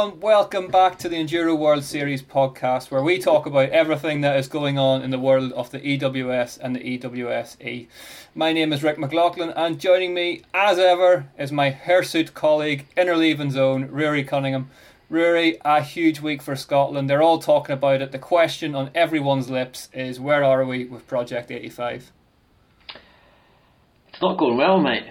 everyone, welcome back to the Enduro World Series podcast, where we talk about everything that is going on in the world of the EWS and the EWSE. My name is Rick McLaughlin, and joining me, as ever, is my hirsute colleague, Interleaving Zone, Rory Cunningham. Rory, a huge week for Scotland. They're all talking about it. The question on everyone's lips is, where are we with Project 85? It's not going well, mate.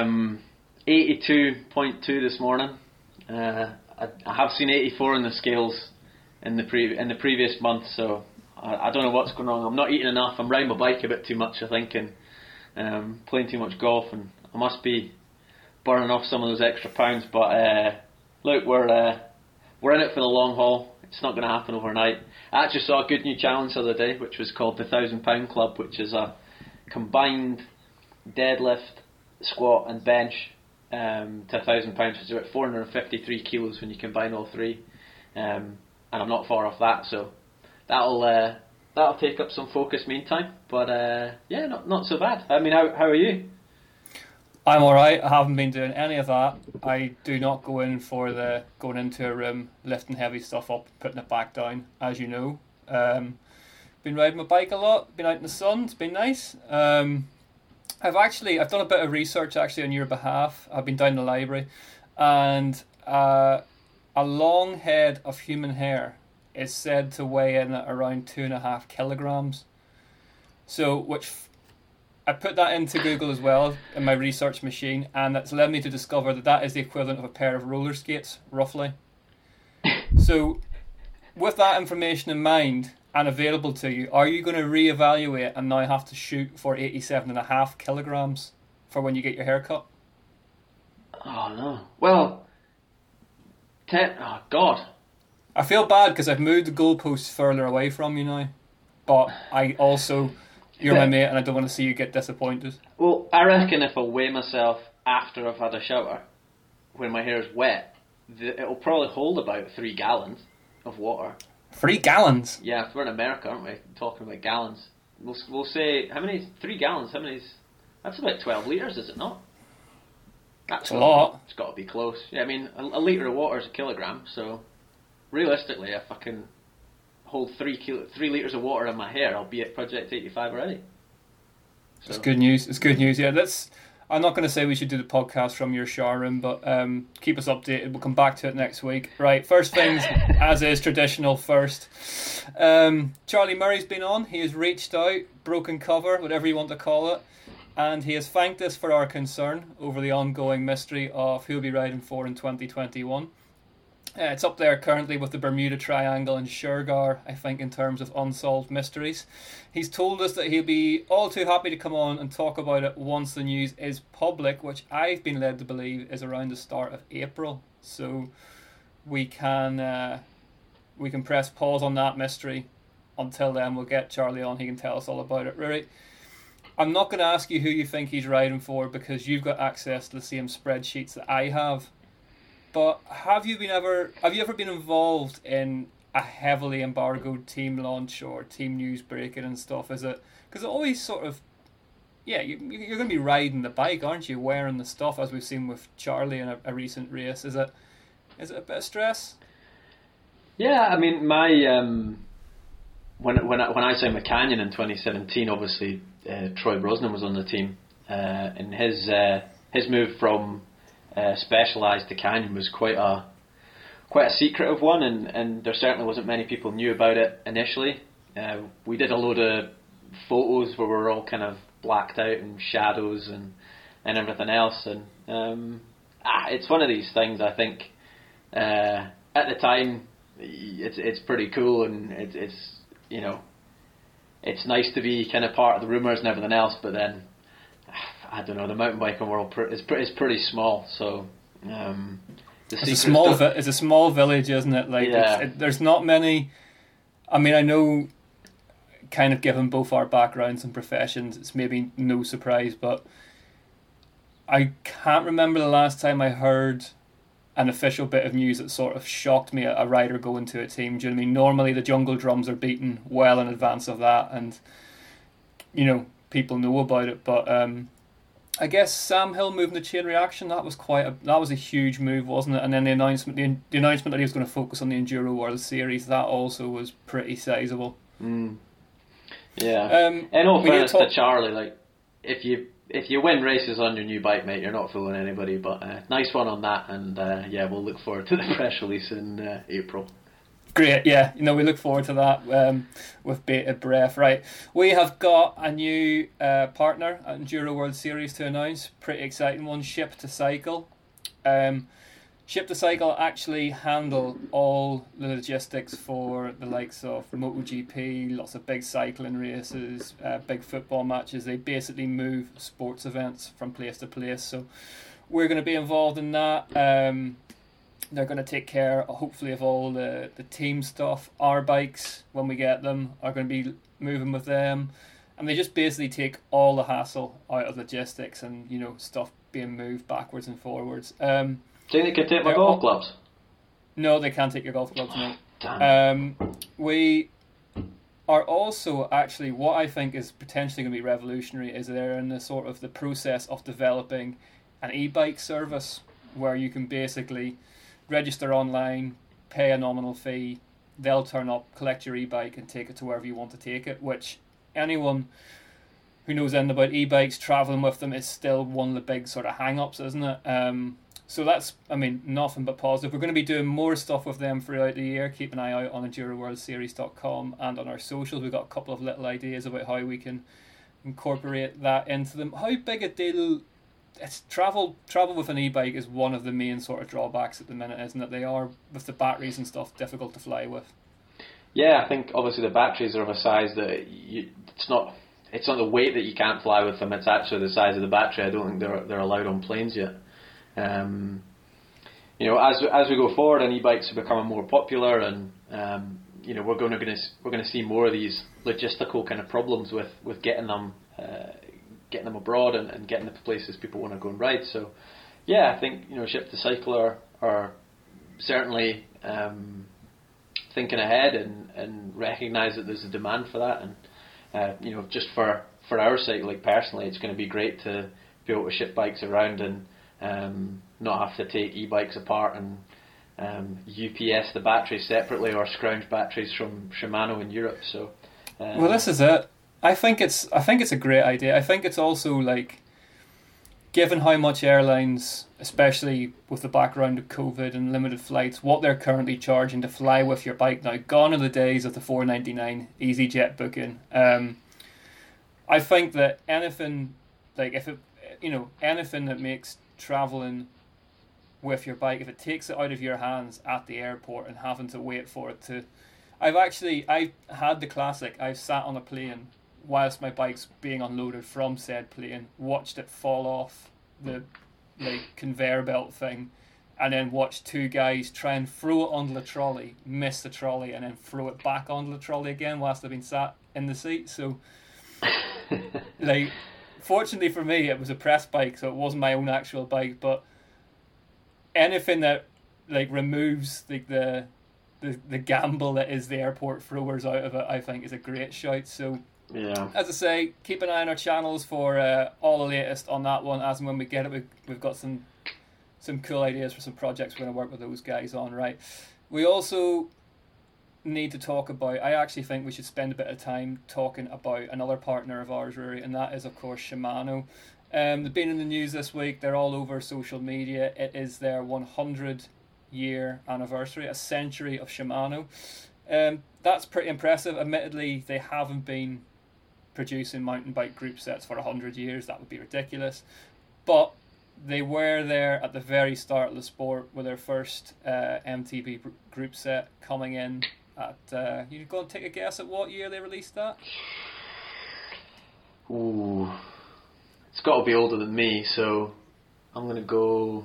82.2 this morning. I have seen 84 in the scales in the previous month, so I don't know what's going on. I'm not eating enough. I'm riding my bike a bit too much, I think, and playing too much golf, and I must be burning off some of those extra pounds. But look, we're in it for the long haul. It's not going to happen overnight. I actually saw a good new challenge the other day, which was called the £1,000 Club, which is a combined deadlift, squat and bench to £1,000, which is about 453 kilos when you combine all three, and I'm not far off that, so that'll take up some focus meantime, but yeah, not so bad. I mean, how are you? I'm alright. I haven't been doing any of that. I do not go in for the going into a room, lifting heavy stuff up, putting it back down, as you know. Been riding my bike a lot, been out in the sun, it's been nice. I've done a bit of research actually on your behalf. I've been down in the library, and a long head of human hair is said to weigh in at around 2.5 kilograms. So, I put that into Google as well in my research machine, and that's led me to discover that is the equivalent of a pair of roller skates, roughly. So, with that information in mind and available to you, are you going to reevaluate and now have to shoot for 87.5 kilograms for when you get your hair cut? Oh no. Well, oh God. I feel bad because I've moved the goalposts further away from you now, but I also, you're my mate and I don't want to see you get disappointed. Well, I reckon if I weigh myself after I've had a shower, when my hair is wet, it'll probably hold about 3 gallons of water. 3 gallons? Yeah, we're in America, aren't we? Talking about gallons. We'll say, how many? 3 gallons, how many? That's about 12 litres, is it not? That's a lot. It's got to be close. Yeah, I mean, a litre of water is a kilogram, so realistically, if I can hold 3 litres of water in my hair, I'll be at Project 85 already. So. It's good news. It's good news. Yeah, I'm not going to say we should do the podcast from your shower room, but keep us updated. We'll come back to it next week. Right, first things, as is traditional first. Charlie Murray's been on. He has reached out, broken cover, whatever you want to call it, and he has thanked us for our concern over the ongoing mystery of who will be riding for in 2021. It's up there currently with the Bermuda Triangle and Shergar, I think, in terms of unsolved mysteries. He's told us that he'll be all too happy to come on and talk about it once the news is public, which I've been led to believe is around the start of April. So we can press pause on that mystery. Until then, we'll get Charlie on. He can tell us all about it. Rory, I'm not going to ask you who you think he's riding for because you've got access to the same spreadsheets that I have. But have you ever been involved in a heavily embargoed team launch or team news breaking and stuff? Is it because it always sort of, yeah, you're going to be riding the bike, aren't you? Wearing the stuff, as we've seen with Charlie in a recent race. Is it a bit of stress? Yeah, I mean, my when I signed with Canyon in 2017, obviously Troy Brosnan was on the team, and his move from Specialized to Canyon was quite a secretive one, and there certainly wasn't many people knew about it initially. We did a load of photos where we were all kind of blacked out in shadows and everything else, and it's one of these things. I think at the time it's pretty cool, and it's you know, it's nice to be kind of part of the rumours and everything else, but then I don't know, the mountain biking world is pretty small, so it's a small village, isn't it? Like, yeah. There's not many. I mean, I know, kind of given both our backgrounds and professions, it's maybe no surprise, but I can't remember the last time I heard an official bit of news that sort of shocked me, a rider going to a team. Do you know what I mean? Normally the jungle drums are beaten well in advance of that, and you know, people know about it, but I guess Sam Hill moving the chain reaction, that was a huge move, wasn't it? And then the announcement that he was going to focus on the Enduro World Series, that also was pretty sizable. Yeah. In all fairness to Charlie, like if you win races on your new bike, mate, you're not fooling anybody. But nice one on that, and we'll look forward to the press release in April. Great, yeah. We look forward to that with bated breath. Right, we have got a new partner at Enduro World Series to announce. Pretty exciting one, Ship to Cycle. Ship to Cycle actually handle all the logistics for the likes of MotoGP, lots of big cycling races, big football matches. They basically move sports events from place to place. So we're going to be involved in that. They're going to take care, hopefully, of all the team stuff. Our bikes, when we get them, are going to be moving with them. And they just basically take all the hassle out of logistics and, stuff being moved backwards and forwards. Do you think they can take my golf gloves? No, they can't take your golf gloves, mate. Damn. We are also, actually, what I think is potentially going to be revolutionary is they're in the process of developing an e-bike service where you can basically register online, pay a nominal fee, they'll turn up, collect your e-bike and take it to wherever you want to take it, which anyone who knows anything about e-bikes, travelling with them is still one of the big sort of hang-ups, isn't it? So that's, nothing but positive. We're going to be doing more stuff with them throughout the year. Keep an eye out on EnduroWorldSeries.com and on our socials. We've got a couple of little ideas about how we can incorporate that into them. How big a deal... It's travel with an e-bike is one of the main sort of drawbacks at the minute, isn't it? They are, with the batteries and stuff, difficult to fly with. Yeah, I think obviously the batteries are of a size that it's not the weight that you can't fly with them. It's actually the size of the battery. I don't think they're allowed on planes yet. As we go forward and e-bikes are becoming more popular, and we're going to see more of these logistical kind of problems with getting them abroad and getting them to places people want to go and ride. So yeah, I think Ship to Cycle are certainly thinking ahead and recognise that there's a demand for that, and just for our sake, like personally, it's going to be great to be able to ship bikes around and not have to take e-bikes apart and UPS the batteries separately or scrounge batteries from Shimano in Europe. So well, this is it. I think it's a great idea. I think it's also, like, given how much airlines, especially with the background of COVID and limited flights, what they're currently charging to fly with your bike now, gone are the days of the $4.99 EasyJet booking. I think that anything, like anything that makes traveling with your bike, if it takes it out of your hands at the airport and having to wait for it to... I've had the classic. I've sat on a plane whilst my bike's being unloaded from said plane, watched it fall off the conveyor belt thing, and then watched two guys try and throw it onto the trolley, miss the trolley, and then throw it back onto the trolley again whilst they've been sat in the seat. So, fortunately for me, it was a press bike, so it wasn't my own actual bike, but anything that removes the gamble that is the airport throwers out of it, I think is a great shout. So yeah, as I say, keep an eye on our channels for all the latest on that one. As and when we get it, we've got some cool ideas for some projects we're going to work with those guys on. Right, we also need to talk about, I actually think we should spend a bit of time talking about another partner of ours, Rory, and that is of course Shimano. They've been in the news this week. They're all over social media. It is their 100-year anniversary, a century of Shimano. That's pretty impressive. Admittedly, they haven't been producing mountain bike group sets for 100 years. That would be ridiculous. But they were there at the very start of the sport with their first MTB group set coming in at... you go and take a guess at what year they released that? Ooh, it's got to be older than me, so I'm going to go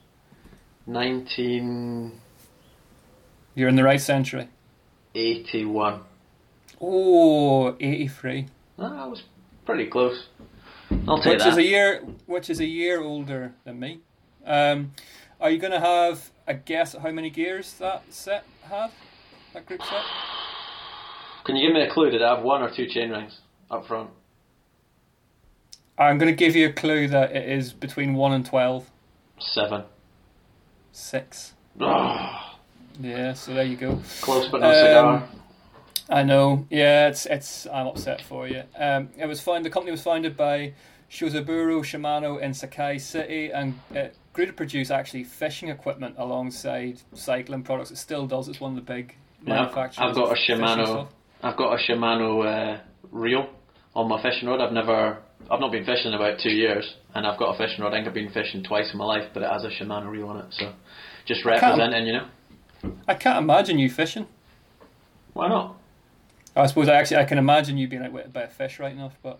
19... You're in the right century. 81. Oh, 83. I was pretty close. I'll take that. Which is a year older than me. Are you going to have a guess at how many gears that set had? That group set? Can you give me a clue? Did it have one or two chain rings up front? I'm going to give you a clue that it is between 1 and 12. 7. 6. Oh, Yeah, so there you go. close but no cigar. I know. Yeah, it's. I'm upset for you. The company was founded by Shozaburo Shimano in Sakai City, and it grew to produce actually fishing equipment alongside cycling products. It still does. It's one of the big manufacturers. I've got a of fishing Shimano. stuff. I've got a Shimano reel on my fishing rod. I've not been fishing in about 2 years, and I've got a fishing rod. I think I've been fishing twice in my life, but it has a Shimano reel on it. So just representing, you know. I can't imagine you fishing. Why not? I suppose I can imagine you being outwitted by a fish right enough, but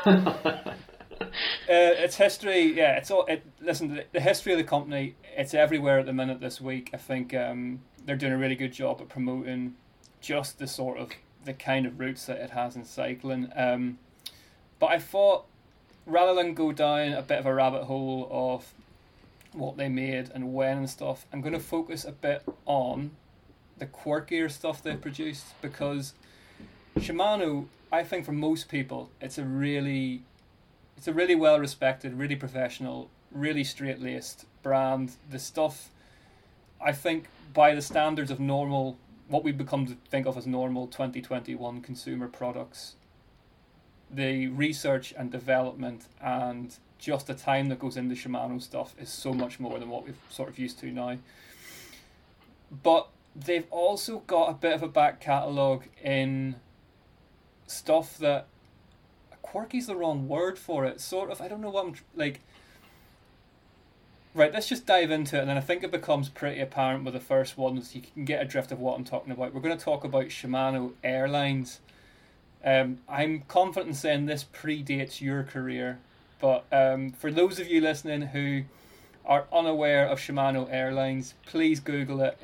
its history, yeah, it's all. Listen, the history of the company, it's everywhere at the minute this week. I think they're doing a really good job at promoting just the kind of roots that it has in cycling. But I thought, rather than go down a bit of a rabbit hole of what they made and when and stuff, I'm going to focus a bit on the quirkier stuff they produced, because Shimano, I think for most people, it's a really well respected, really professional, really straight laced brand. The stuff, I think, by the standards of normal, what we've become to think of as normal 2021 consumer products, the research and development and just the time that goes into Shimano stuff is so much more than what we've sort of used to now. But they've also got a bit of a back catalogue in stuff that, quirky's the wrong word for it, sort of, I don't know what I'm like. Right, let's just dive into it, and then I think it becomes pretty apparent with the first one, so you can get a drift of what I'm talking about. We're going to talk about Shimano Airlines. I'm confident in saying this predates your career, but for those of you listening who are unaware of Shimano Airlines, please Google it.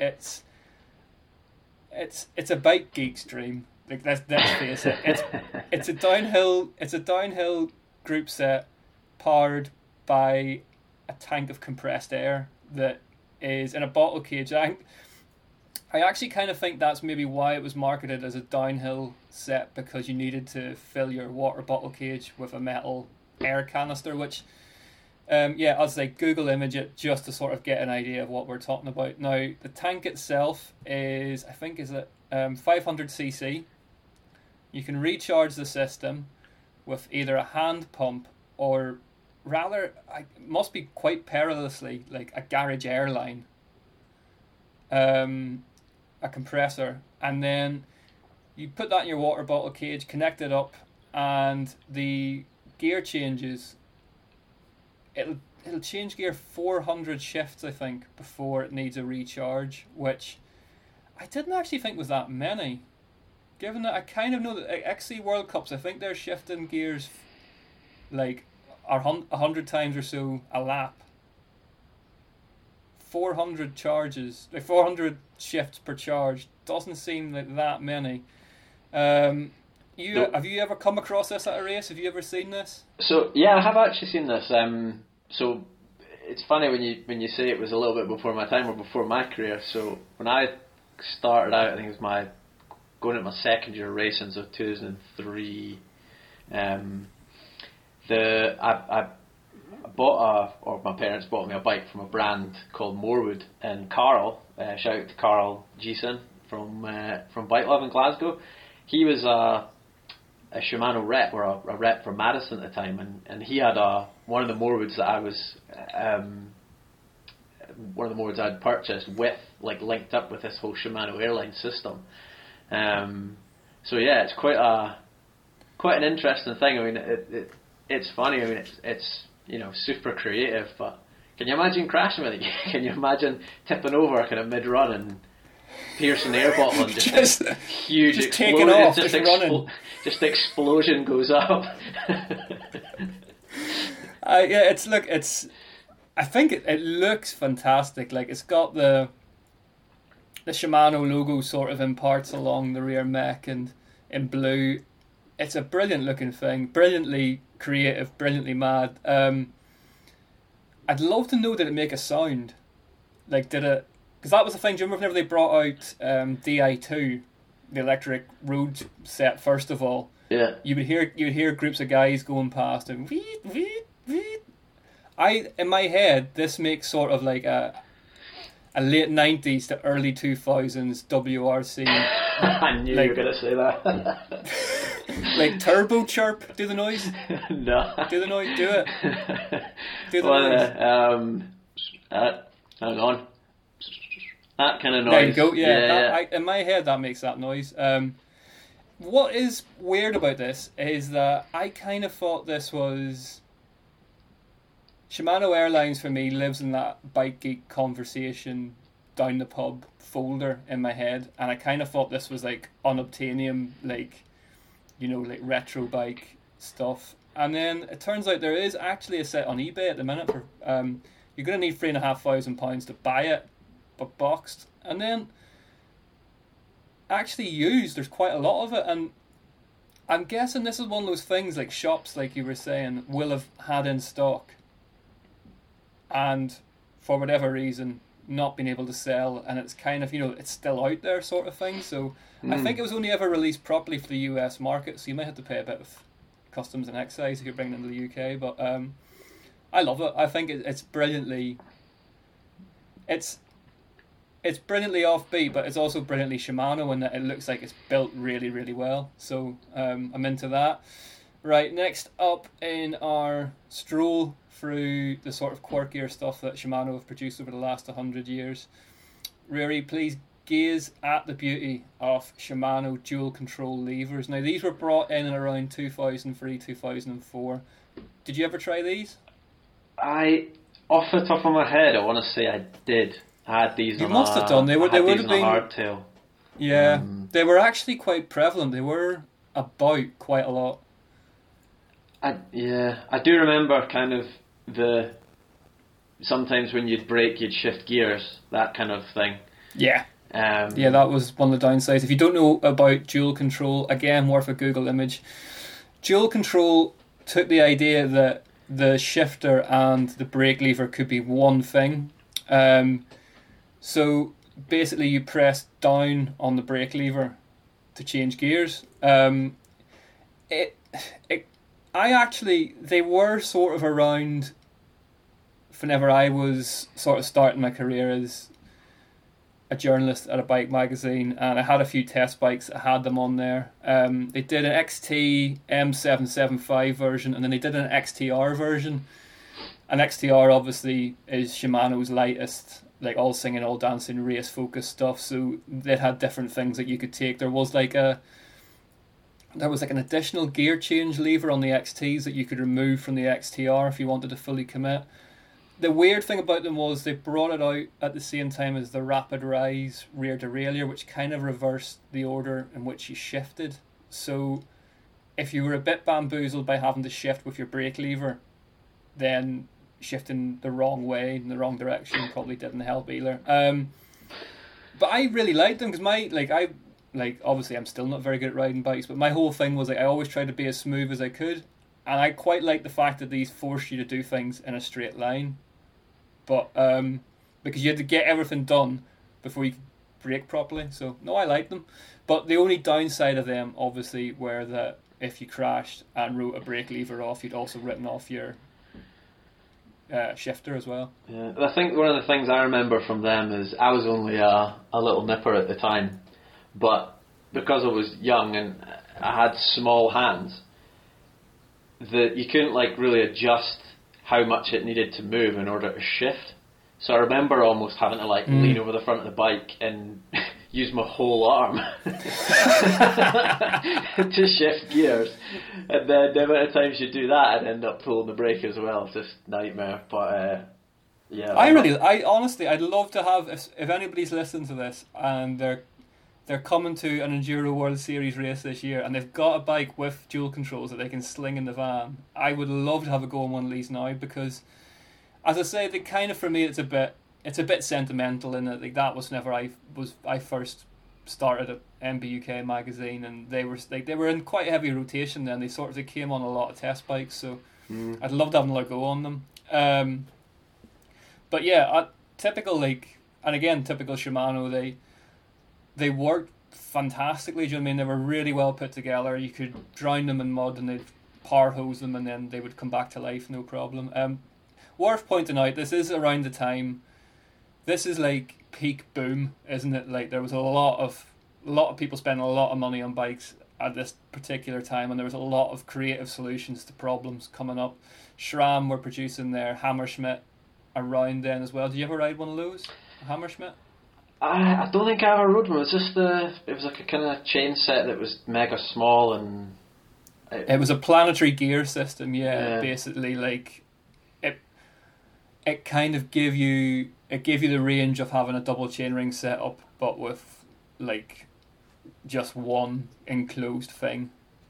It's a bike geek's dream. Like, let's face it. It's a downhill group set powered by a tank of compressed air that is in a bottle cage. I actually kind of think that's maybe why it was marketed as a downhill set, because you needed to fill your water bottle cage with a metal air canister, which I'll say Google image it just to sort of get an idea of what we're talking about. Now, the tank itself is 500cc. You can recharge the system with either a hand pump or rather, it must be quite perilously, like a garage airline, a compressor, and then you put that in your water bottle cage, connect it up, and the gear changes. It'll change gear 400 shifts, I think, before it needs a recharge, which I didn't actually think was that many. Given that I kind of know that XC World Cups, I think they're shifting gears like 100 times or so a lap. 400 charges, like 400 shifts per charge, doesn't seem like that many. Have you ever come across this at a race? Have you ever seen this? So yeah, I have actually seen this. So it's funny when you say it was a little bit before my time or before my career. So when I started out, I think it was going into my second year of racing, so 2003. I my parents bought me a bike from a brand called Moorwood, and Carl, shout out to Carl Geeson from Bike Love in Glasgow. He was a Shimano rep, or a rep for Madison at the time, and he had one of the Moorwoods that I was one of the Moorwoods I'd purchased with, like, linked up with this whole Shimano airline system. So yeah, it's quite an interesting thing. I mean, it's funny. I mean, it's super creative. But can you imagine crashing with it? Can you imagine tipping over kind of mid run and piercing the air bottle and just huge just explosion? taking off, just running. Just the explosion goes up. I think it looks fantastic. Like, it's got the Shimano logo sort of in parts along the rear mech and in blue. It's a brilliant looking thing, brilliantly creative, brilliantly mad. I'd love to know, did it make a sound? Like, did it? Because that was the thing. Do you remember whenever they brought out Di2, the electric road set first of all? Yeah. You would hear groups of guys going past and weet, weet, weet. In my head, this makes sort of like a late 90s to early 2000s WRC. I knew you were going to say that. Like Turbo Chirp. Do the noise. No. Do the noise. Do it. Do the noise. Hang on. That kind of noise. There you go. Yeah. Yeah. In my head, that makes that noise. What is weird about this is that I kind of thought this was... Shimano Airlines for me lives in that bike geek conversation down the pub folder in my head, and I kind of thought this was like unobtainium, like, you know, like retro bike stuff. And then it turns out there is actually a set on eBay at the minute for you're going to need £3,500 to buy it, but boxed, and then actually used. There's quite a lot of it, and I'm guessing this is one of those things like shops, like you were saying, will have had in stock, and for whatever reason not been able to sell, and it's kind of, you know, it's still out there sort of thing. So I think it was only ever released properly for the US market, so you might have to pay a bit of customs and excise if you're bringing it into the UK, but I love it. I think it's brilliantly it's brilliantly offbeat, but it's also brilliantly Shimano in that it looks like it's built really, really well. So I'm into that. Right, next up in our stroll through the sort of quirkier stuff that Shimano have produced over the last 100 years. Rory, please gaze at the beauty of Shimano dual control levers. Now, these were brought in around 2003, 2004. Did you ever try these? Off the top of my head, I want to say I did. I had these. You must have done. They would have been hardtail. Yeah, they were actually quite prevalent. They were about quite a lot. I do remember kind of sometimes when you'd brake, you'd shift gears, that kind of thing. Yeah. Yeah, that was one of the downsides. If you don't know about dual control, again, worth a Google image. Dual control took the idea that the shifter and the brake lever could be one thing. So basically you press down on the brake lever to change gears. They were sort of around whenever I was sort of starting my career as a journalist at a bike magazine, and I had a few test bikes that had them on there. They did an XT M775 version, and then they did an XTR version. An XTR obviously is Shimano's lightest, like all singing, all dancing, race focused stuff. So they had different things that you could take. There was like an additional gear change lever on the XTs that you could remove from the XTR if you wanted to fully commit. The weird thing about them was they brought it out at the same time as the Rapid Rise rear derailleur, which kind of reversed the order in which you shifted. So if you were a bit bamboozled by having to shift with your brake lever, then shifting the wrong way in the wrong direction probably didn't help either. But I really liked them because obviously I'm still not very good at riding bikes, but my whole thing was I always tried to be as smooth as I could, and I quite like the fact that these force you to do things in a straight line. But because you had to get everything done before you could brake properly. So no, I like them. But the only downside of them obviously were that if you crashed and wrote a brake lever off, you'd also written off your shifter as well. Yeah, I think one of the things I remember from them is I was only a little nipper at the time, but because I was young and I had small hands, that you couldn't really adjust how much it needed to move in order to shift. So I remember almost having to lean over the front of the bike and use my whole arm to shift gears. And then the amount of times you do that, I'd end up pulling the brake as well. Just nightmare. But yeah. I'd love to have, if anybody's listening to this and they're coming to an Enduro World Series race this year and they've got a bike with dual controls that they can sling in the van, I would love to have a go on one of these now, because as I say, they kind of, for me, it's a bit sentimental in that that was whenever I first started at MBUK magazine, and they were in quite heavy rotation then. They came on a lot of test bikes, so I'd love to have another go on them. But yeah, typical Shimano, they worked fantastically. Do you know what I mean? They were really well put together. You could drown them in mud and they'd power hose them, and then they would come back to life, no problem. Worth pointing out, this is around the time. This is like peak boom, isn't it? Like there was a lot of people spending a lot of money on bikes at this particular time, and there was a lot of creative solutions to problems coming up. SRAM were producing their Hammerschmidt around then as well. Did you ever ride one of those, Hammerschmidt? I don't think I ever rode one. It was just it was like a kind of chain set that was mega small, and it was a planetary gear system. Yeah. Basically, like it kind of gave you the range of having a double chainring setup, but with like just one enclosed thing.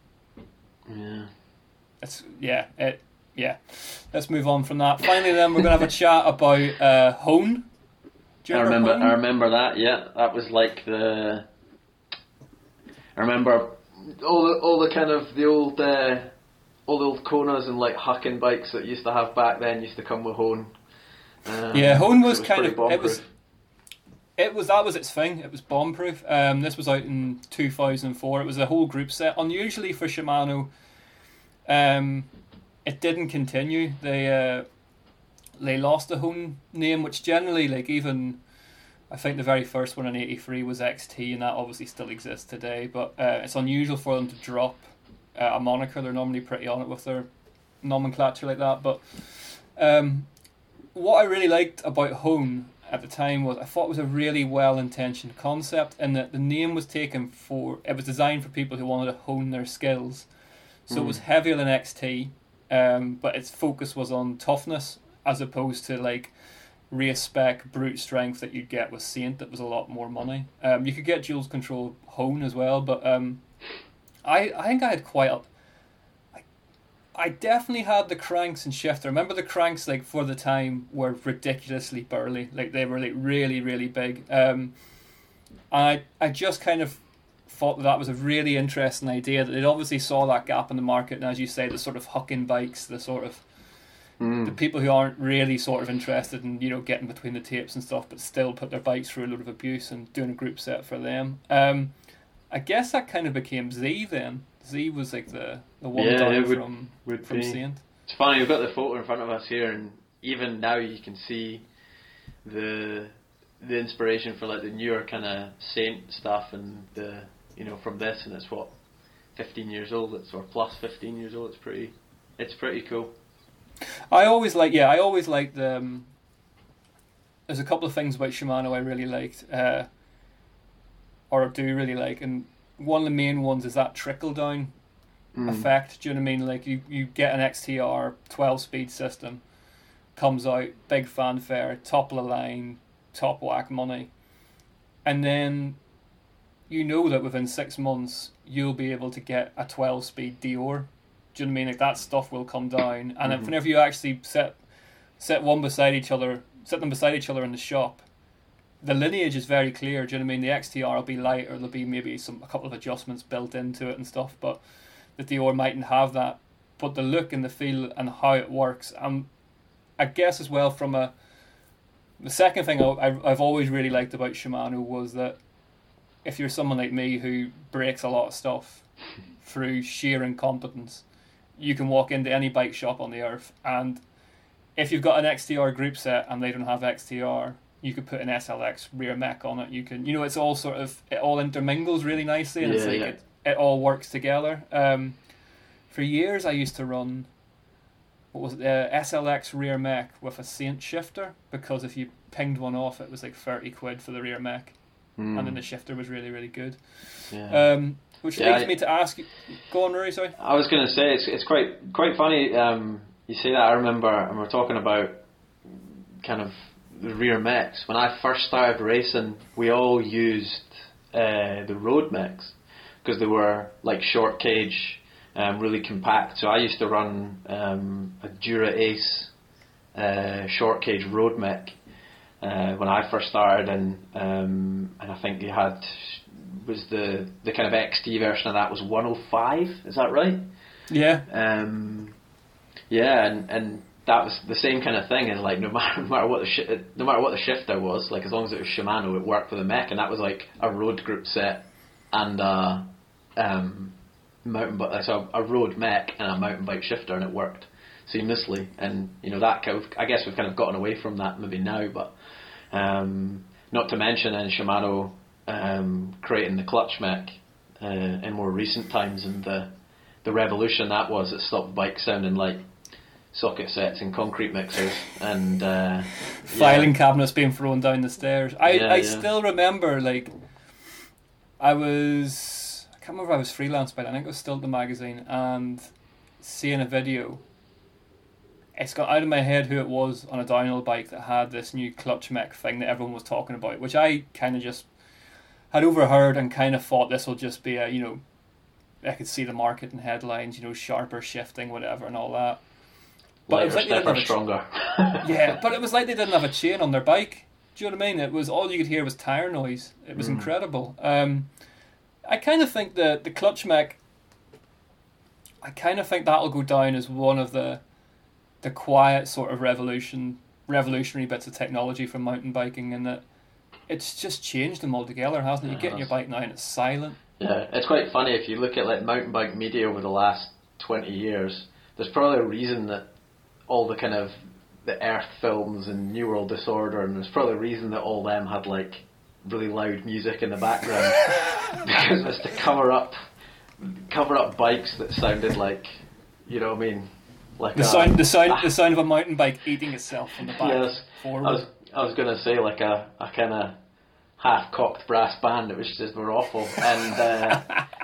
Let's move on from that. Finally, then we're gonna have a chat about Hone. I remember that. Yeah, that was like I remember all the kind of the old Konas and like Hucking bikes that used to have back then used to come with Hone. Hone was kind of that was its thing. It was bomb-proof. This was out in 2004. It was a whole group set. Unusually for Shimano, it didn't continue. They lost the Hone name, which generally, like even I think the very first one in '83 was XT, and that obviously still exists today. But it's unusual for them to drop a moniker. They're normally pretty on it with their nomenclature like that. But what I really liked about Hone at the time was I thought it was a really well-intentioned concept, in that the name was taken it was designed for people who wanted to hone their skills. So it was heavier than XT, but its focus was on toughness as opposed to like race spec brute strength that you'd get with Saint. That was a lot more money. You could get dual control Hone as well, but I think I had I definitely had the cranks and shifter. I remember the cranks, like for the time, were ridiculously burly. Like they were like really, really big. I just kind of thought that was a really interesting idea. That they obviously saw that gap in the market, and as you say, the sort of Hucking bikes, the sort of the people who aren't really sort of interested in getting between the tapes and stuff, but still put their bikes through a load of abuse and doing a group set for them. I guess that kind of became Z then. Z was like the one down from Saint. It's funny, we've got the photo in front of us here, and even now you can see the inspiration for like the newer kind of Saint stuff, and the from this, and it's 15 years old. It's plus 15 years old. It's pretty cool. I always liked the. There's a couple of things about Shimano I really liked, or do really like, and one of the main ones is that trickle down effect. Do you know what I mean? Like you get an XTR 12-speed system, comes out, big fanfare, top of the line, top whack money, and then that within 6 months you'll be able to get a 12-speed Dior. Do you know what I mean? Like that stuff will come down, and then whenever you actually set them beside each other in the shop, the lineage is very clear. Do you know what I mean? The XTR will be lighter. There'll be maybe a couple of adjustments built into it and stuff, but the Dior mightn't have that. But the look and the feel and how it works, I guess as well the second thing I've always really liked about Shimano was that if you're someone like me who breaks a lot of stuff through sheer incompetence, you can walk into any bike shop on the earth, and if you've got an XTR group set and they don't have XTR, you could put an SLX rear mech on it. You can, it's all it all intermingles really nicely, and it all works together. For years I used to run, SLX rear mech with a Saint shifter, because if you pinged one off, it was like 30 quid for the rear mech, and then the shifter was really, really good. Which leads me to ask you, go on, Rory, sorry. I was going to say, it's quite funny you say that. I remember, and we're talking about kind of the rear mechs. When I first started racing, we all used the road mechs, because they were like short cage, really compact. So I used to run a Dura Ace short cage road mech when I first started, and I think you had was the kind of XT version of that was 105. Is that right? Yeah. And that was the same kind of thing. And like no matter what the shifter was, like as long as it was Shimano, it worked for the mech, and that was like a road group set and mountain bike, so a road mech and a mountain bike shifter, and it worked seamlessly. And that I guess we've kind of gotten away from that maybe now, but not to mention in Shimano creating the clutch mech in more recent times, and the revolution that was, it stopped bikes sounding like socket sets and concrete mixers and filing cabinets being thrown down the stairs. I still remember, like, I can't remember if I was freelance by then, I think it was still the magazine, and seeing a video, it's got out of my head who it was on a downhill bike that had this new clutch mech thing that everyone was talking about, which I kind of just had overheard and kind of thought this will just be a, I could see the marketing headlines, sharper shifting, whatever, and all that. But it was like they didn't have stronger. Yeah, but it was like they didn't have a chain on their bike. Do you know what I mean? It was all you could hear was tire noise. It was incredible. I kind of think that the clutch mech, I kind of think that'll go down as one of the quiet sort of revolutionary bits of technology from mountain biking, and that it's just changed them altogether, hasn't it? You get on your bike now and it's silent. Yeah, it's quite funny if you look at like mountain bike media over the last 20 years. There's probably a reason that all the kind of the Earth films and New World Disorder, and there's probably a reason that all them had like really loud music in the background because it's to cover up bikes that sounded like, you know what I mean, like the sound of a mountain bike eating itself from the back. Yes, forward. I was gonna say like a kind of half-cocked brass band. It was just were awful, and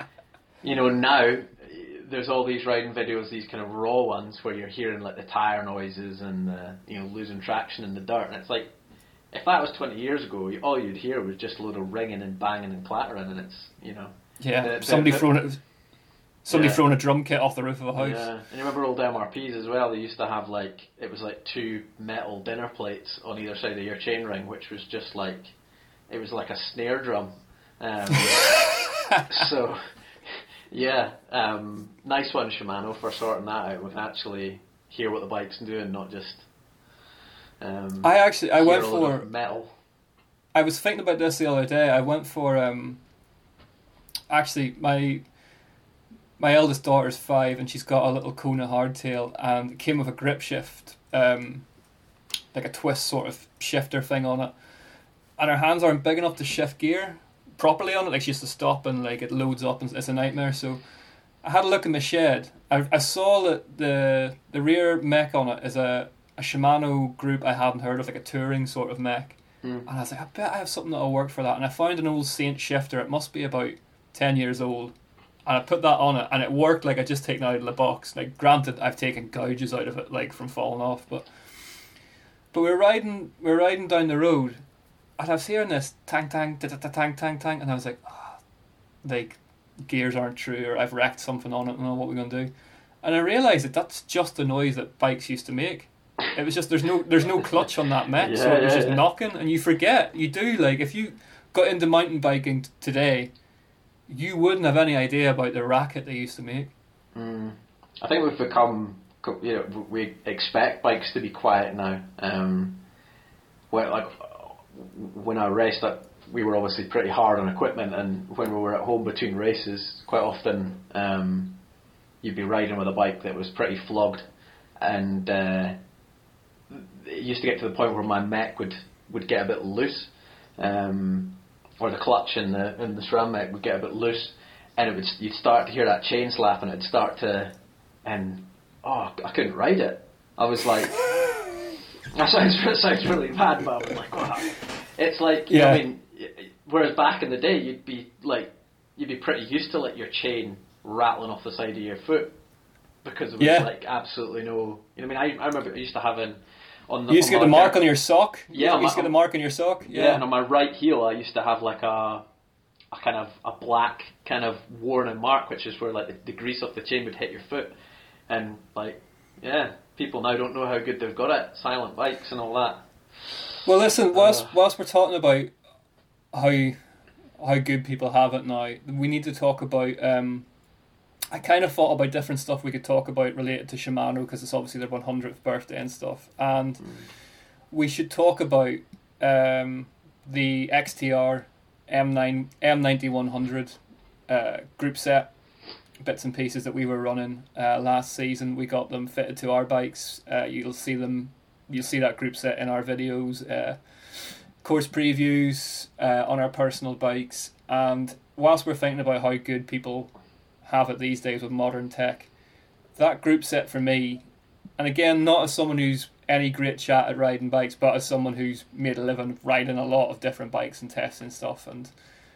now there's all these riding videos, these kind of raw ones where you're hearing like the tire noises and losing traction in the dirt, and it's like, if that was 20 years ago, all you'd hear was just a load of ringing and banging and clattering, and it's somebody throwing a drum kit off the roof of a house. Yeah, and you remember old MRPs as well. They used to have it was like two metal dinner plates on either side of your chainring, which was just like, it was like a snare drum. So yeah, nice one Shimano for sorting that out. We can actually hear what the bike's doing, not just. I went for metal. I was thinking about this the other day. I went for actually my eldest daughter's 5 and she's got a little Kona hardtail, and it came with a grip shift, like a twist sort of shifter thing on it, and her hands aren't big enough to shift gear properly on it. Like, she has to stop and like it loads up and it's a nightmare. So I had a look in the shed. I saw that the rear mech on it is a Shimano group I hadn't heard of, like a touring sort of mech. And I was like, I bet I have something that'll work for that. And I found an old Saint shifter. It must be about 10 years old. And I put that on it, and it worked like I just taken it out of the box. Like, granted, I've taken gouges out of it, like from falling off, but we're riding down the road, and I was hearing this tang tang tang tang tang, and I was like, like gears aren't true, or I've wrecked something on it, and I don't know what we're gonna do. And I realised that that's just the noise that bikes used to make. It was just there's no clutch on that mech, so it was just knocking, and you forget. You do, like, if you got into mountain biking today, you wouldn't have any idea about the racket they used to make. I think we've become, we expect bikes to be quiet now. When I raced, we were obviously pretty hard on equipment, and when we were at home between races, quite often you'd be riding with a bike that was pretty flogged, and it used to get to the point where my mech would get a bit loose. Or the clutch in the SRAM mech would get a bit loose, and you'd start to hear that chain slap, and it'd start to, and I couldn't ride it. I was like, that sounds really bad, but I was like, wow. It's like, I mean, whereas back in the day, you'd be pretty used to like your chain rattling off the side of your foot, because there was like absolutely no, I remember I used to having. You used to get the mark on your sock? Yeah. You used to get the mark on your sock? Yeah, and on my right heel I used to have like a kind of a black kind of worn-in mark, which is where like the grease off the chain would hit your foot. And like, people now don't know how good they've got it, silent bikes and all that. Well, listen, whilst we're talking about how good people have it now, we need to talk about... I kind of thought about different stuff we could talk about related to Shimano, because it's obviously their 100th birthday and stuff. And we should talk about the XTR M9100 group set bits and pieces that we were running last season. We got them fitted to our bikes. You'll see that group set in our videos, course previews on our personal bikes. And whilst we're thinking about how good people have it these days with modern tech, that group set for me, and again, not as someone who's any great chat at riding bikes, but as someone who's made a living riding a lot of different bikes and testing stuff, and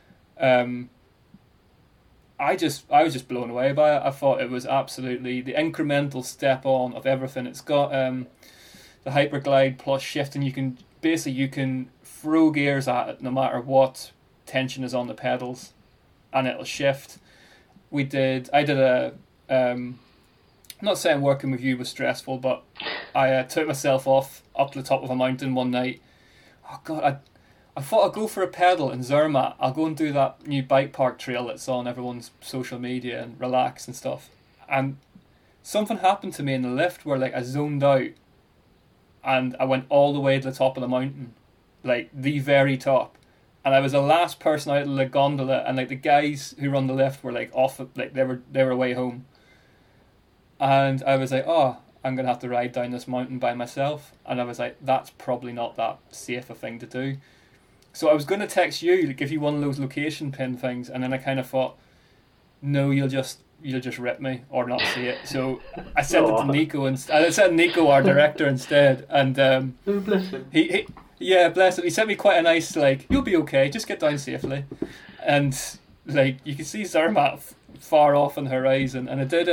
I was just blown away by it. I thought it was absolutely the incremental step on of everything. It's got the Hyperglide plus shifting. You can throw gears at it no matter what tension is on the pedals, and it'll shift. I did a I'm not saying working with you was stressful, but I took myself off up to the top of a mountain one night. Oh God, I thought I'd go for a pedal in Zermatt. I'll go and do that new bike park trail that's on everyone's social media and relax and stuff. And something happened to me in the lift where like I zoned out and I went all the way to the top of the mountain, like the very top. And I was the last person out of the gondola, and like the guys who run the lift were like off, like they were away home. And I was like, oh, I'm going to have to ride down this mountain by myself. And I was like, that's probably not that safe a thing to do. So I was going to text you to give you one of those location pin things, and then I kind of thought, no, you'll just rip me or not see it. So I sent it to Nico, and I sent Nico, our director, instead. And bless him. Yeah, bless him. He sent me quite a nice, like, you'll be okay, just get down safely. And like you can see Zermatt far off on the horizon. And I did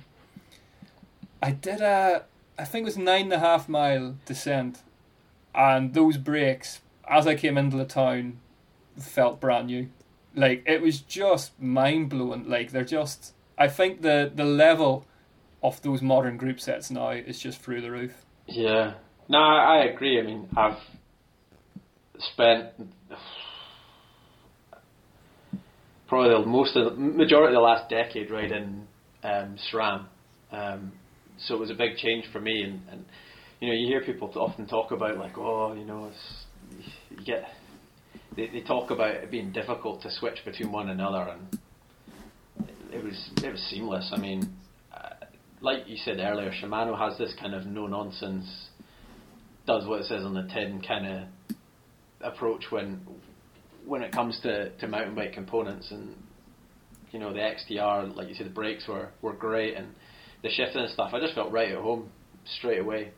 I think it was 9.5 mile descent, and those brakes, as I came into the town, felt brand new. Like, it was just mind blowing. Like, they're just, I think the level of those modern group sets now is just through the roof. Yeah, no, I agree. I mean, I've spent probably the majority of the last decade riding SRAM. So it was a big change for me, and you know, you hear people often talk about like, oh, you know, they talk about it being difficult to switch between one another, and it was seamless. I mean, like you said earlier, Shimano has this kind of no nonsense, does what it says on the tin kind of approach when it comes to mountain bike components, and you know, the XTR, like you said, the brakes were great, and the shifting and stuff, I just felt right at home straight away.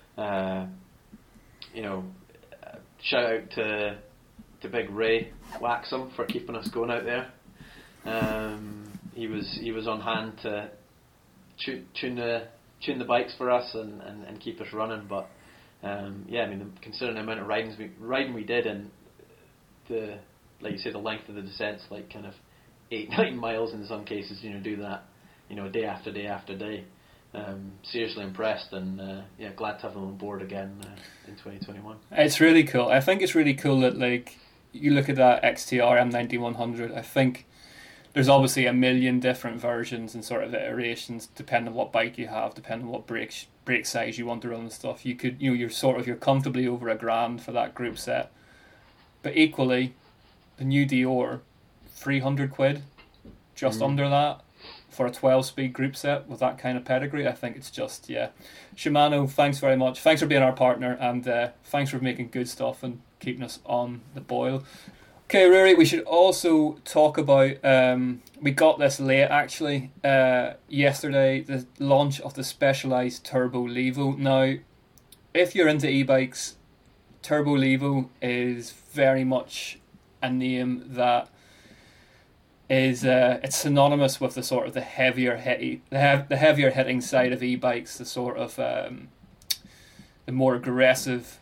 You know, shout out to Big Ray Waxham for keeping us going out there. He was on hand to tune the bikes for us and keep us running. But yeah, I mean, considering the amount of riding we did, and the, like you say, the length of the descents, like kind of 8-9 miles in some cases, you know, do that, you know, day after day after day. Seriously impressed, and yeah, glad to have them on board again in 2021. It's really cool. I think it's really cool that, like, you look at that XTR M9100. I think there's obviously a million different versions and sort of iterations depending on what bike you have, depending on what brake size you want to run and stuff. You could, you know, you're comfortably over $1,000 for that group set, but equally, the new Dior, 300 quid, just under that, for a 12-speed group set with that kind of pedigree. I think it's just, yeah. Shimano, thanks very much. Thanks for being our partner, and thanks for making good stuff and keeping us on the boil. Okay, Rory, we should also talk about, we got this late actually, yesterday, the launch of the Specialized Turbo Levo. Now, if you're into e-bikes, Turbo Levo is very much a name that is it's synonymous with the sort of the heavier hitting side of e-bikes, the sort of the more aggressive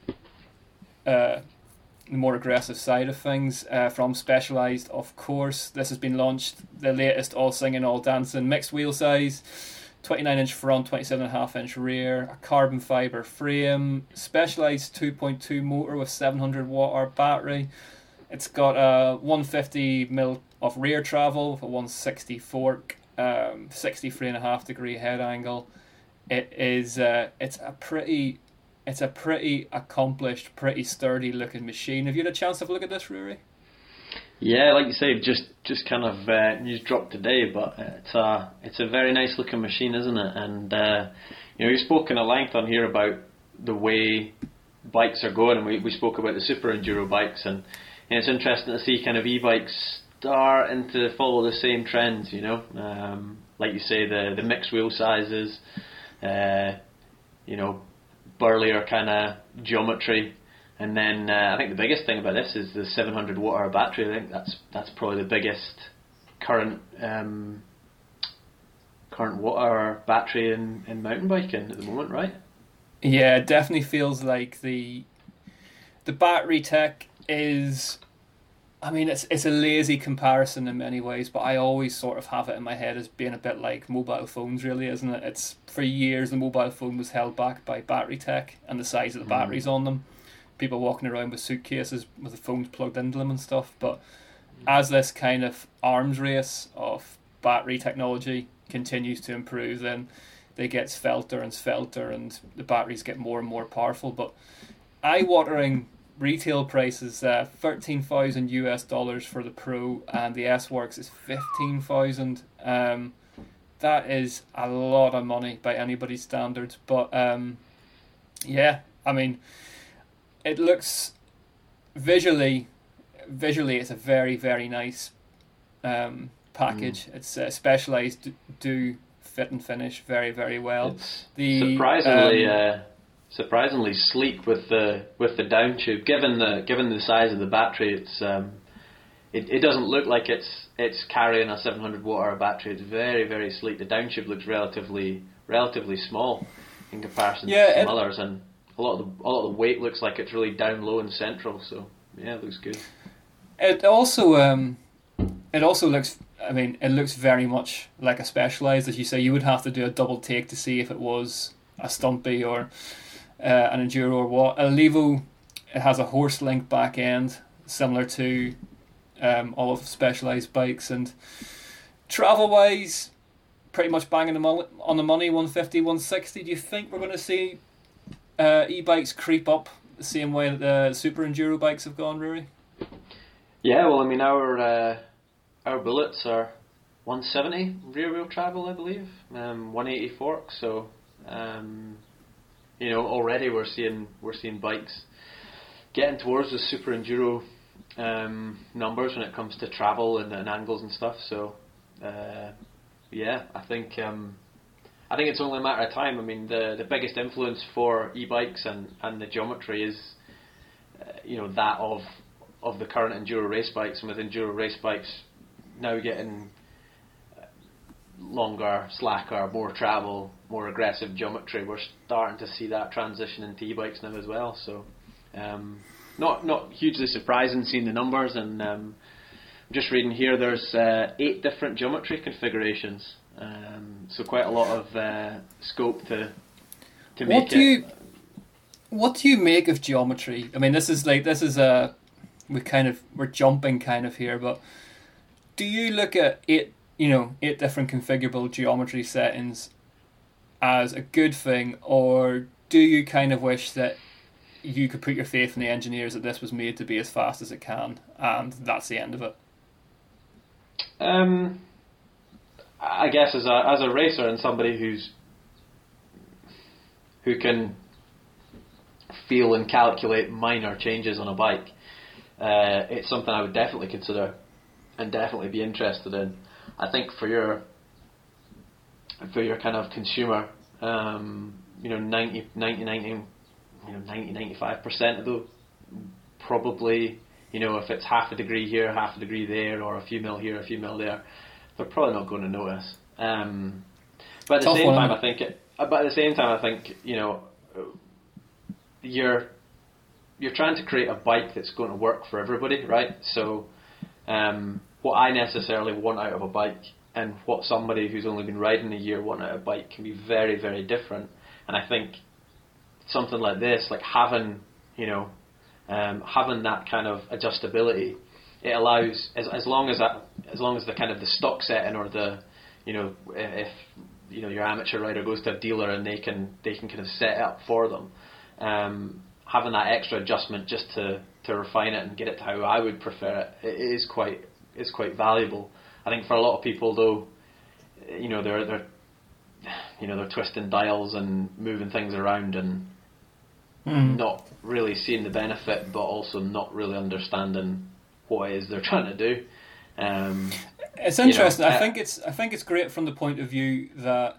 side of things from Specialized. Of course, this has been launched, the latest all singing all dancing mixed wheel size, 29-inch front, 27.5-inch rear, a carbon fibre frame, Specialized 2.2 motor with 700 watt-hour battery. It's got a 150mm of rear travel with a 160 fork, 63.5 degree head angle. It's a pretty accomplished, pretty sturdy looking machine. Have you had a chance to have a look at this, Rory? Yeah, like you say, just kind of news dropped today, but it's a very nice looking machine, isn't it? And you've spoken at length on here about the way bikes are going, and we spoke about the super enduro bikes, and it's interesting to see kind of e-bikes starting to follow the same trends. Like you say, the mixed wheel sizes, burlier kind of geometry. And then I think the biggest thing about this is the 700 watt hour battery. I think that's probably the biggest current watt hour battery in mountain biking at the moment, right? Yeah, it definitely feels like the battery tech is. I mean, it's a lazy comparison in many ways, but I always sort of have it in my head as being a bit like mobile phones, really, isn't it? It's for years the mobile phone was held back by battery tech and the size of the batteries on them. People walking around with suitcases with the phones plugged into them and stuff. But as this kind of arms race of battery technology continues to improve, then they get svelter and svelter, and the batteries get more and more powerful. But eye-watering retail prices, $13,000 for the Pro, and the S-Works is $15,000. That is a lot of money by anybody's standards. But yeah, I mean, it looks visually it's a very, very nice package. It's Specialized do fit and finish very, very well. It's surprisingly sleek with the down tube. Given the size of the battery, it doesn't look like it's carrying a 700 watt hour battery. It's very, very sleek. The down tube looks relatively small in comparison to some others, and a lot of the weight looks like it's really down low and central. So yeah, it looks good. It also looks. I mean, it looks very much like a Specialized, as you say. You would have to do a double take to see if it was a Stumpy or an Enduro or what. A Levo, it has a horse link back end similar to all of Specialized bikes, and travel wise, pretty much banging them on the money. 150, 160. Do you think we're going to see e-bikes creep up the same way that the super enduro bikes have gone, Rory? Yeah, well, I mean, our Bullets are 170 rear wheel travel, I believe, 180 fork. So, already we're seeing bikes getting towards the super enduro numbers when it comes to travel and angles and stuff. So, yeah, I think it's only a matter of time. I mean, the biggest influence for e-bikes and the geometry is, that of the current enduro race bikes, and with enduro race bikes now getting longer, slacker, more travel, more aggressive geometry, we're starting to see that transition into e-bikes now as well. So, not hugely surprising seeing the numbers, and I'm just reading here there's 8 different geometry configurations. So quite a lot of scope to make it. What do you make of geometry? I mean, we're jumping kind of here, but do you look at 8 different configurable geometry settings as a good thing, or do you kind of wish that you could put your faith in the engineers that this was made to be as fast as it can, and that's the end of it? I guess as a racer and somebody who can feel and calculate minor changes on a bike, it's something I would definitely consider and definitely be interested in. I think for your kind of consumer, 95% of those probably, if it's half a degree here, half a degree there, or a few mil here, a few mil there, they're probably not going to notice. But at the same time, I think you're trying to create a bike that's going to work for everybody, right? So, what I necessarily want out of a bike and what somebody who's only been riding a year want out of a bike can be very, very different. And I think something like this, like having that kind of adjustability, it allows, as long as the kind of the stock setting, or the, if your amateur rider goes to a dealer and they can kind of set it up for them. having that extra adjustment just to refine it and get it to how I would prefer it, it is quite valuable. I think for a lot of people though, they're twisting dials and moving things around and not really seeing the benefit, but also not really understanding what it is they're trying to do. It's interesting. I think it's great from the point of view that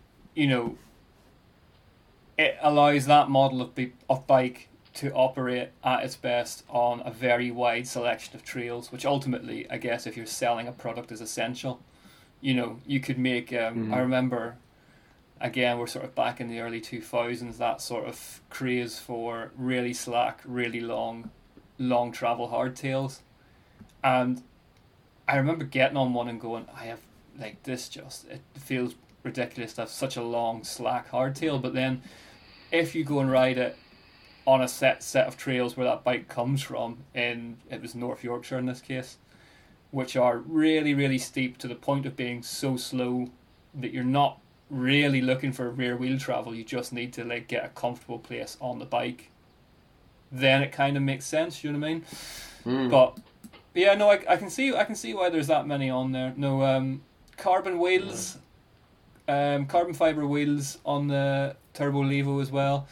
it allows that model of bike to operate at its best on a very wide selection of trails, which ultimately, I guess, if you're selling a product, is essential. You could make. I remember, again, we're sort of back in the early 2000s, that sort of craze for really slack, really long travel hardtails, and I remember getting on one and going, I have it feels ridiculous to have such a long slack hardtail. But then, if you go and ride it on a set of trails where that bike comes from, it was North Yorkshire in this case, which are really, really steep to the point of being so slow that you're not really looking for rear wheel travel. You just need to get a comfortable place on the bike. Then it kind of makes sense. You know what I mean? But yeah, no, I can see why there's that many on there. No, carbon wheels, carbon fiber wheels on the Turbo Levo as well.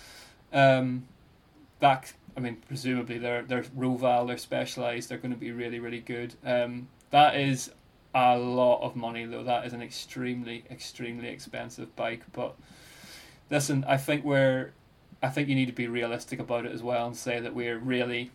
Presumably they're Roval, they're Specialized, they're going to be really, really good. That is a lot of money though. That is an extremely, extremely expensive bike. But listen, I think you need to be realistic about it as well and say that we're really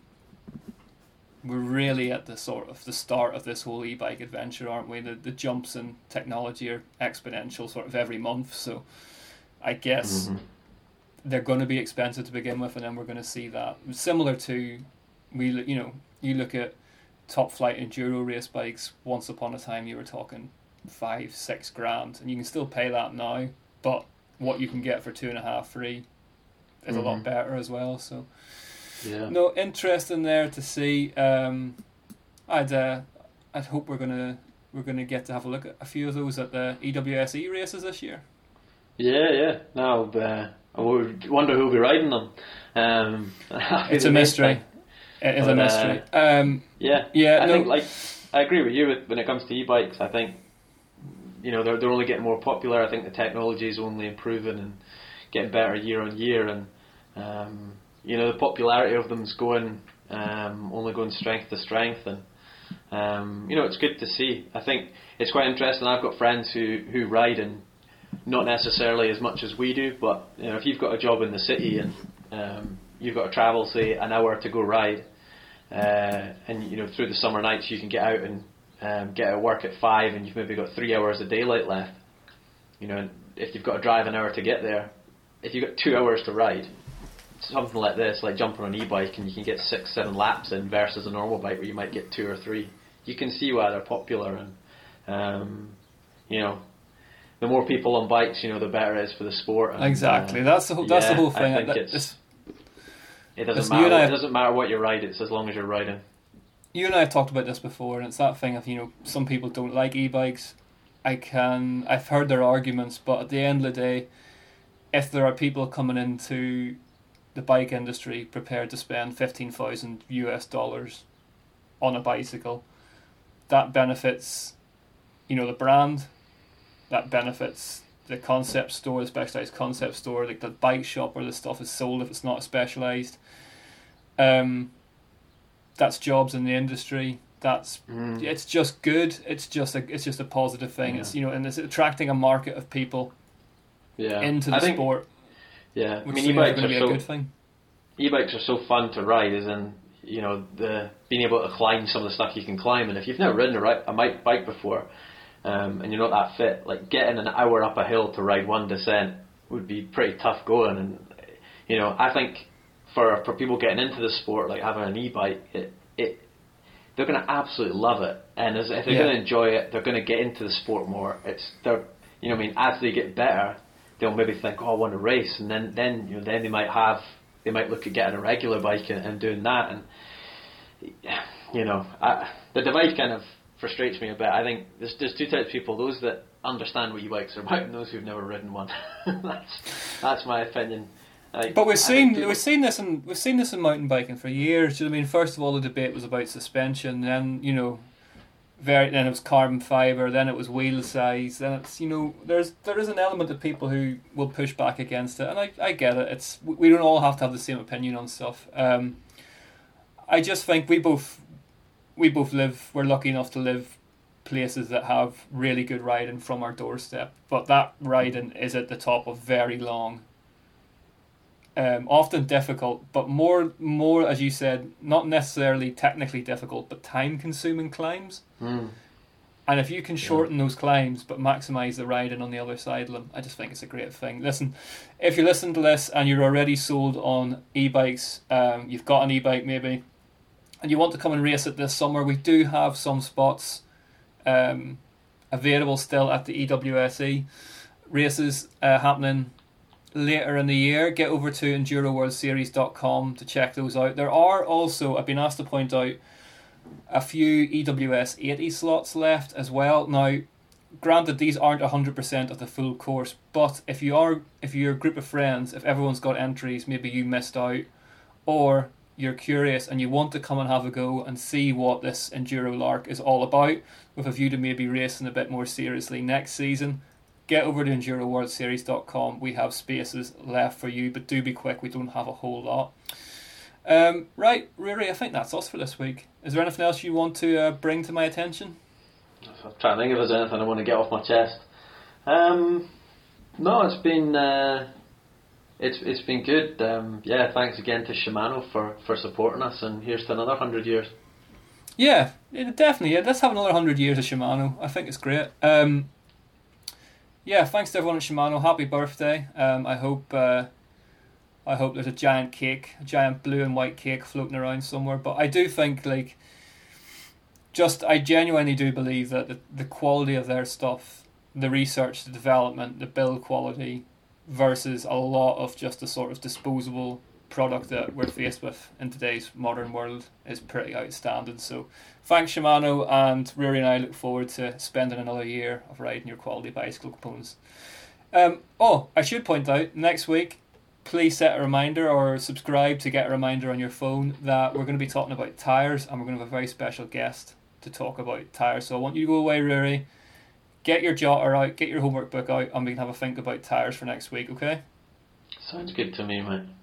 at the sort of the start of this whole e-bike adventure, aren't we? The jumps in technology are exponential sort of every month. So I guess they're going to be expensive to begin with, and then we're going to see that. Similar to, you look at top flight enduro race bikes. Once upon a time, you were talking $5-6 grand, and you can still pay that now. But what you can get for 2.5, 3 is a lot better as well. So, no, interesting there to see. I'd hope we're gonna get to have a look at a few of those at the EWSE races this year. Yeah. Now, I wonder who'll be riding them. It's a mystery. It is a mystery. I think I agree with you when it comes to e-bikes. I think they're only getting more popular. I think the technology is only improving and getting better year on year, and the popularity of them is only going strength to strength, and it's good to see. I think it's quite interesting. I've got friends who ride, and not necessarily as much as we do, but if you've got a job in the city and you've got to travel, say, an hour to go ride, and through the summer nights you can get out and get out of work at 5, and you've maybe got 3 hours of daylight left. If you've got to drive an hour to get there, if you've got 2 hours to ride, something like this, like jumping on an e-bike, and you can get 6-7 laps in versus a normal bike where you might get 2 or 3. You can see why they're popular, and the more people on bikes, the better it is for the sport. And, exactly, that's the whole thing. I think it doesn't matter what you ride; it's as long as you're riding. You and I have talked about this before, and it's that thing of some people don't like e-bikes. I've heard their arguments, but at the end of the day, if there are people coming into the bike industry prepared to spend $15,000 on a bicycle, that benefits, the brand. That benefits the concept store, the specialised concept store, like the bike shop where the stuff is sold if it's not specialised. That's jobs in the industry. It's just good. It's just a positive thing. Yeah. It's and it's attracting a market of people into the sport. Yeah, which e-bikes is going to be a good thing. E-bikes are so fun to ride, as in the being able to climb some of the stuff you can climb, and if you've never ridden a bike before. And you're not that fit, like getting an hour up a hill to ride one descent would be pretty tough going. And I think for people getting into the sport, like having an e-bike, they're going to absolutely love it. And if they're going to enjoy it, they're going to get into the sport more. As they get better, they'll maybe think, I want to race, and then they might look at getting a regular bike and doing that. And the divide kind of frustrates me a bit. I think there's two types of people: those that understand what e-bikes are about, and those who've never ridden one. That's my opinion. But we've seen this in mountain biking for years. I mean, first of all, the debate was about suspension. Then then it was carbon fiber. Then it was wheel size. Then it's there is an element of people who will push back against it, and I get it. We don't all have to have the same opinion on stuff. I just think we both live. We're lucky enough to live places that have really good riding from our doorstep, but that riding is at the top of very long. Often difficult, but more as you said, not necessarily technically difficult, but time-consuming climbs. And if you can shorten those climbs but maximise the riding on the other side of them, I just think it's a great thing. Listen, if you're listening to this and you're already sold on e-bikes, you've got an e-bike maybe, and you want to come and race it this summer, we do have some spots available still at the EWSE races happening later in the year. Get over to EnduroWorldSeries.com to check those out. There are also, I've been asked to point out, a few EWS 80 slots left as well. Now, granted, these aren't 100% of the full course, but if you're a group of friends, if everyone's got entries, maybe you missed out, or you're curious and you want to come and have a go and see what this Enduro Lark is all about, with a view to maybe racing a bit more seriously next season, get over to EnduroWorldSeries.com. We have spaces left for you, but do be quick, we don't have a whole lot. Right, Rory, I think that's us for this week. Is there anything else you want to bring to my attention? I'm trying to think if there's anything I want to get off my chest. No, it's been good. Thanks again to Shimano for supporting us, and here's to another 100 years. Yeah, definitely. Yeah, let's have another 100 years of Shimano. I think it's great. Thanks to everyone at Shimano. Happy birthday. I hope there's a giant blue and white cake floating around somewhere. But I do think, I genuinely do believe that the quality of their stuff, the research, the development, the build quality, versus a lot of just the sort of disposable product that we're faced with in today's modern world, is pretty outstanding. So thanks, Shimano, and Rory and I look forward to spending another year of riding your quality bicycle components. I should point out, next week, please set a reminder or subscribe to get a reminder on your phone that we're going to be talking about tyres, and we're going to have a very special guest to talk about tyres. So I want you to go away, Rory, get your jotter out, get your homework book out, and we can have a think about tyres for next week, okay? Sounds good to me, mate.